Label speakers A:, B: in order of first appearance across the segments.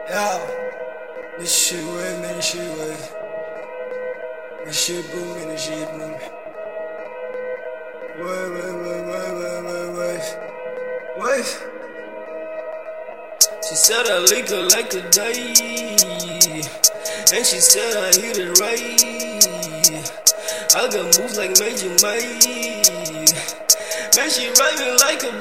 A: Yo, this shit wave, man, this shit wave. This shit booming, this shit booming. Wave. She said I lick her like a die, and she said I hit it right. I got moves like Major Mike. Man, she ride me like a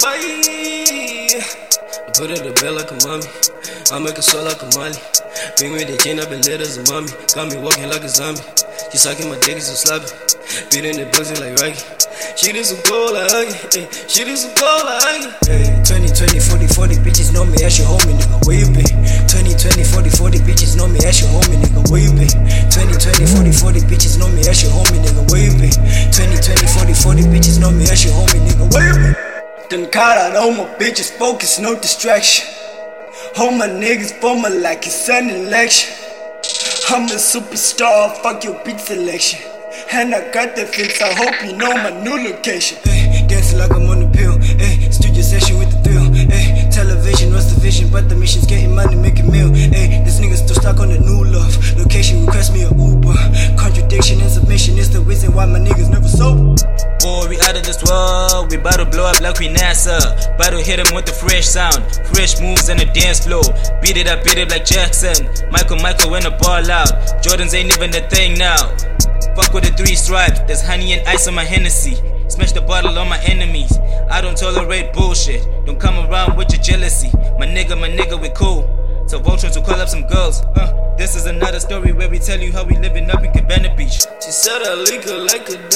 A: bike. I put her to bed like a mommy. I make her sweat like a molly. Bring me the chain, I been lit as a mommy. Got me walking like a zombie. She sucking my dick, so sloppy. Beating the pussy like Rocky. She did some cold like Huggy. Ay, she did some cold like Huggy. 20, 20, 40, 40 bitches know me as your homie, nigga. Where you been? 20, 20, 40, 40 bitches know me as your homie, nigga. Where you been? 20, 20, 40, 40 bitches know me as your homie, nigga. Where you been? 20, 20, 40, 40 bitches know me as your homie, nigga. Where you been? Done caught out all my bitches, focus, no distraction. Hold my niggas for me like it's an election. I'm a superstar, fuck your beat selection. And I got the fix, I hope you know my new location. Ay, dancing like I'm on the pill. Ay, studio session with the thrill. Ay, television, what's the vision? But the mission's getting money, making meal. Ay, this nigga still stuck on the new love. Location request me a Uber. Contradiction and submission is the reason why my niggas never sober.
B: Boy, we out of this world, we bout to blow up like we NASA. Bout to hit him with the fresh sound, fresh moves and the dance floor. Beat it up like Jackson. Michael when the ball out. Jordans ain't even the thing now. Fuck with the 3 stripes, there's honey and ice on my Hennessy. Smash the bottle on my enemies. I don't tolerate bullshit, don't come around with your jealousy. My nigga, we cool. So Voltron to call up some girls. This is another story where we tell you how we living up in Cabana Beach.
A: She said I lick her like a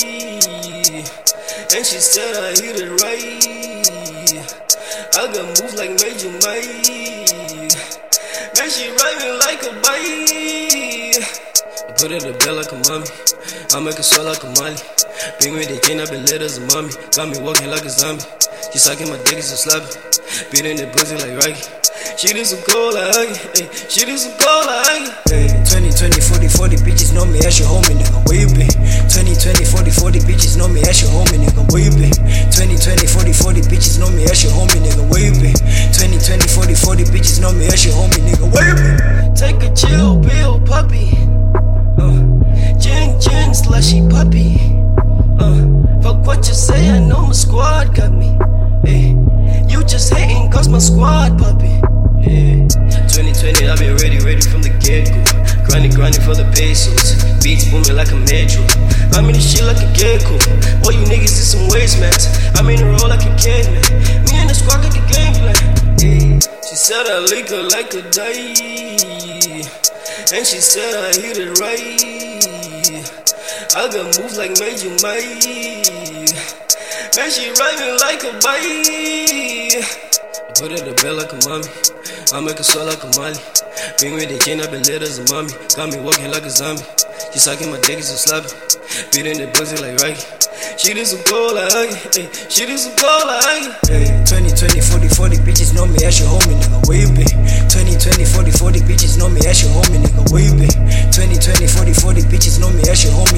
A: die, and she said I hit it right. I got moves like Major Mike. Man, she ride me like a bike. I put her to bed like a mommy. I make her sweat like a molly. Bring me the chain, I been lit as a mommy. Got me walking like a zombie. She sucking my dick, so sloppy. Beating the pussy like Rocky. She did some cold like Huggy. Ay, she did some cold like Huggy. 20, 20, 40, 40 bitches know me as your homie, nigga. Where you been? 20, 20, 40, 40 bitches know me as your homie, nigga. Where you been? 20, 20, 40, 40 bitches know me as your homie, nigga. Where you been? 20, 20, 40, 40 bitches know me as your homie, nigga. Where you been? Take a chill pill, puppy. Gin, slushy puppy. Fuck what you say, I know my squad got me. Ay, you just hating cause my squad puppy. 2020, I been ready from the get-go. Grinding for the pesos. Beats booming like a metro. I'm in this shit like a gecko. All you niggas is some waste mats. I'm in a roll like a caveman. Me and the squad got the game plan. She said I lick her like a die, and she said I hit it right. I got moves like Major Mike. Man, she ride me like a bike. I put her to bed like a mommy. I make her sweat like a molly. Bring me the chain, I been lit as a mommy. Got me walking like a zombie. She sucking my dick, so sloppy. Beating the pussy like Rocky. She did some cold like Huggy. Ay, she did some cold like Huggy. 20, 20, 40, 40 bitches know me as your homie, nigga. Where you been? 20, 20, 40, 40 bitches know me as your homie, nigga. Where you been? 20, 20, 40, 40 bitches know me as your homie.